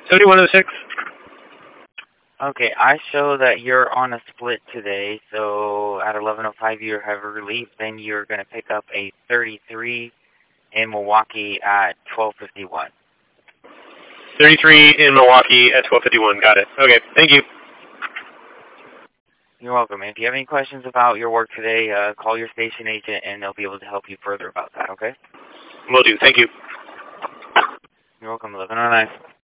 7106. Okay, I show that you're on a split today, so at 11:05 you have a relief, then you're going to pick up a 33 in Milwaukee at 12:51. 33 in Milwaukee at 12:51. Got it. Okay, thank you. You're welcome. If you have any questions about your work today, call your station agent and they'll be able to help you further about that, okay? Will do. Thank you. You're welcome. Living on ice.